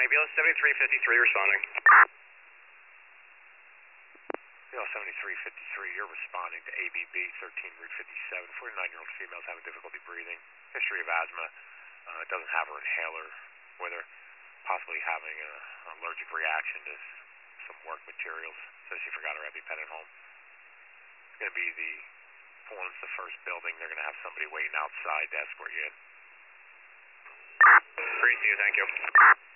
BL 7353 responding. BL 7353, you're responding to ABB 13 Route 57. 49-year-old female's having difficulty breathing. History of asthma. Doesn't have her inhaler with her. Possibly having an allergic reaction to some work materials. Says she forgot her EpiPen at home. It's going to be pulling into the first building. They're going to have somebody waiting outside to escort you in. Appreciate you, thank you.